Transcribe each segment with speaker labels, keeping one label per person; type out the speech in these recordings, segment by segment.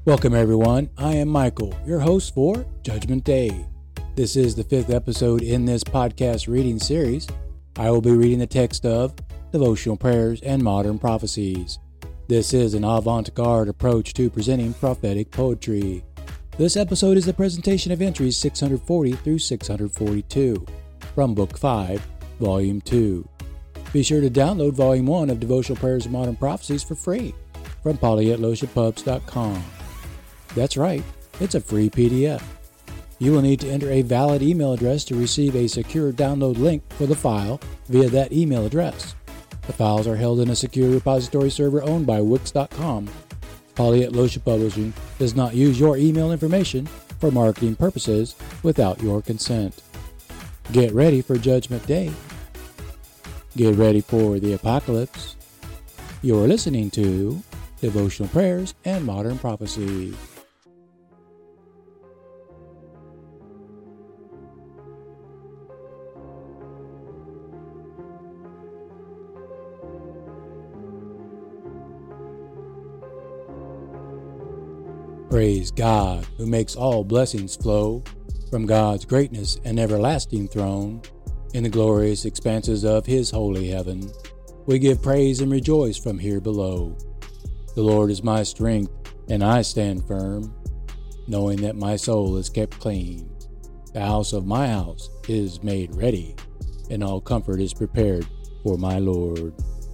Speaker 1: Welcome everyone, I am Michael, your host for Judgment Day. This is the 5th episode in this podcast reading series. I will be reading the text of Devotional Prayers and Modern Prophecies. This is an avant-garde approach to presenting prophetic poetry. This episode is the presentation of entries 640 through 642 from Book 5, Volume 2. Be sure to download Volume 1 of Devotional Prayers and Modern Prophecies for free from polyatloshapubs.com. That's right, it's a free PDF. You will need to enter a valid email address to receive a secure download link for the file via that email address. The files are held in a secure repository server owned by Wix.com. Poly at Losha Publishing does not use your email information for marketing purposes without your consent. Get ready for Judgment Day. Get ready for the apocalypse. You're listening to Devotional Prayers and Modern Prophecy. Praise God, who makes all blessings flow from God's greatness and everlasting throne. In the glorious expanses of His holy heaven, we give praise and rejoice from here below. The Lord is my strength, and I stand firm, knowing that my soul is kept clean. The house of my house is made ready, and all comfort is prepared for my Lord.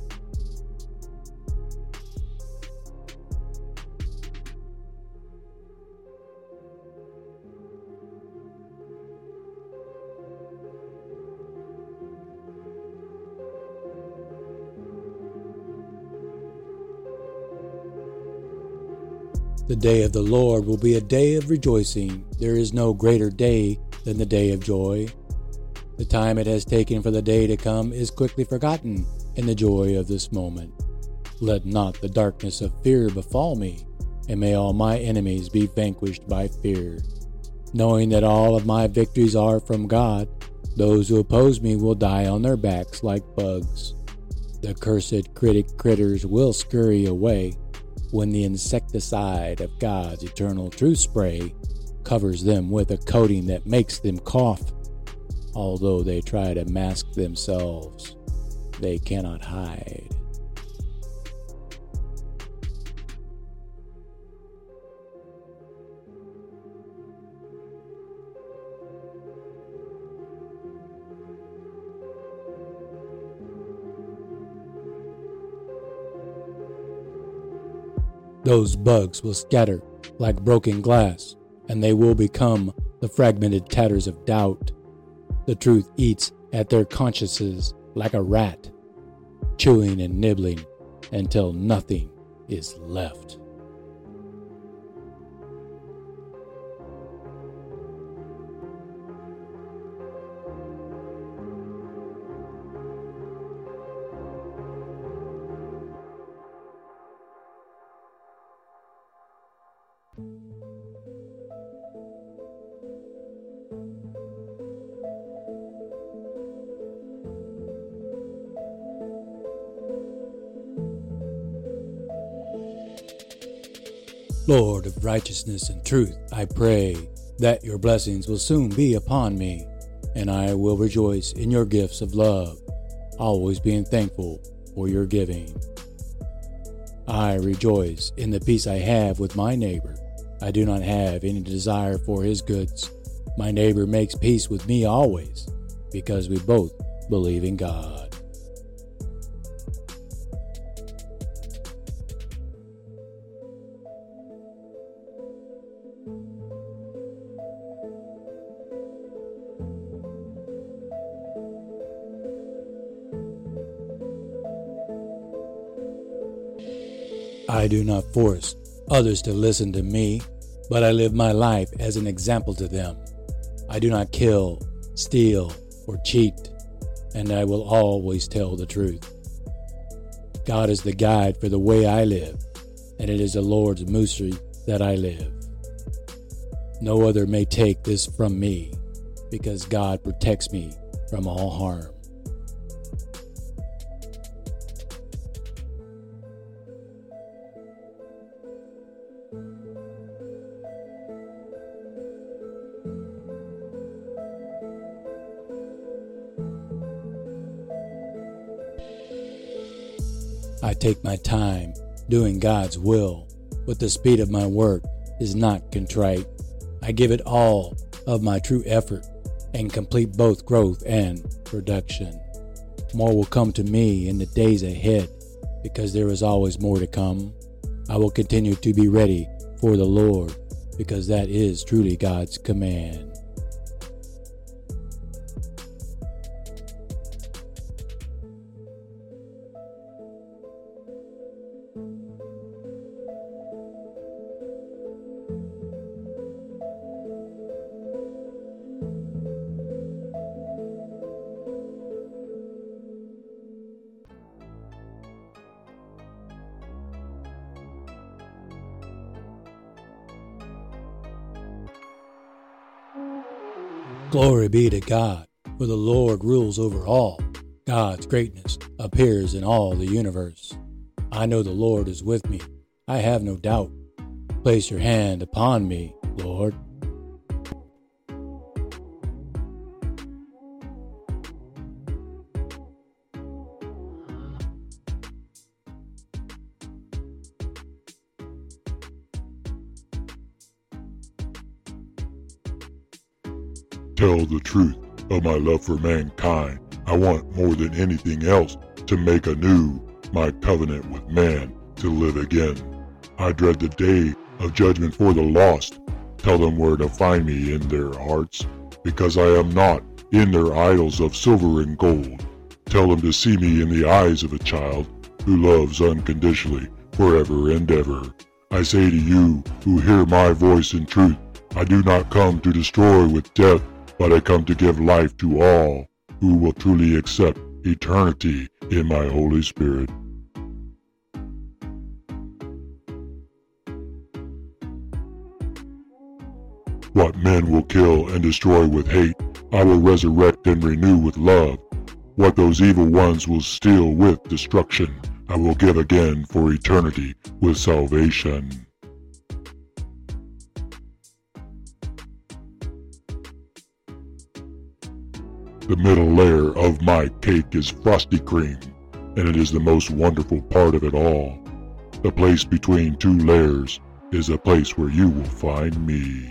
Speaker 1: The day of the Lord will be a day of rejoicing. There is no greater day than the day of joy. The time it has taken for the day to come is quickly forgotten in the joy of this moment. Let not the darkness of fear befall me, and may all my enemies be vanquished by fear. Knowing that all of my victories are from God, those who oppose me will die on their backs like bugs. The cursed critters will scurry away when the insecticide of God's eternal truth spray covers them with a coating that makes them cough. Although they try to mask themselves, they cannot hide. Those bugs will scatter like broken glass, and they will become the fragmented tatters of doubt. The truth eats at their consciences like a rat, chewing and nibbling until nothing is left. Lord of righteousness and truth, I pray that your blessings will soon be upon me, and I will rejoice in your gifts of love, always being thankful for your giving. I rejoice in the peace I have with my neighbor. I do not have any desire for his goods. My neighbor makes peace with me always, because we both believe in God. I do not force others to listen to me, but I live my life as an example to them. I do not kill, steal, or cheat, and I will always tell the truth. God is the guide for the way I live, and it is the Lord's mercy that I live. No other may take this from me, because God protects me from all harm. I take my time doing God's will, but the speed of my work is not contrite. I give it all of my true effort and complete both growth and production. More will come to me in the days ahead because there is always more to come. I will continue to be ready for the Lord because that is truly God's command. Glory be to God, for the Lord rules over all. God's greatness appears in all the universe. I know the Lord is with me. I have no doubt. Place your hand upon me, Lord.
Speaker 2: Tell the truth of my love for mankind. I want more than anything else to make anew my covenant with man to live again. I dread the day of judgment for the lost. Tell them where to find me in their hearts, because I am not in their idols of silver and gold. Tell them to see me in the eyes of a child who loves unconditionally forever and ever. I say to you who hear my voice in truth, I do not come to destroy with death, but I come to give life to all who will truly accept eternity in my Holy Spirit. What men will kill and destroy with hate, I will resurrect and renew with love. What those evil ones will steal with destruction, I will give again for eternity with salvation. The middle layer of my cake is frosty cream, and it is the most wonderful part of it all. The place between two layers is a place where you will find me.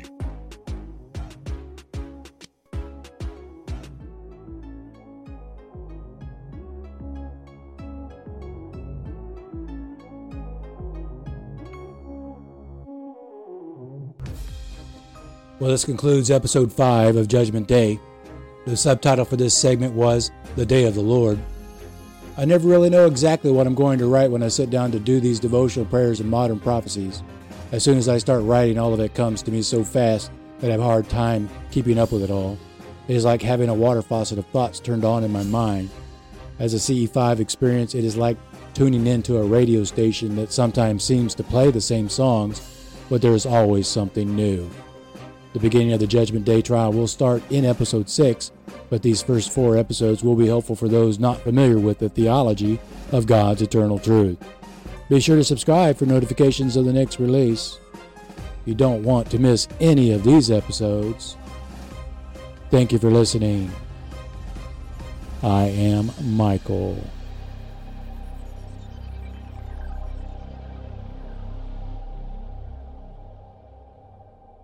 Speaker 1: Well, this concludes episode 5 of Judgment Day. The subtitle for this segment was The Day of the Lord. I never really know exactly what I'm going to write when I sit down to do these devotional prayers and modern prophecies. As soon as I start writing, all of it comes to me so fast that I have a hard time keeping up with it all. It is like having a water faucet of thoughts turned on in my mind. As a CE5 experience, it is like tuning into a radio station that sometimes seems to play the same songs, but there is always something new. The beginning of the Judgment Day trial will start in episode 6, but these first 4 episodes will be helpful for those not familiar with the theology of God's eternal truth. Be sure to subscribe for notifications of the next release. You don't want to miss any of these episodes. Thank you for listening. I am Michael.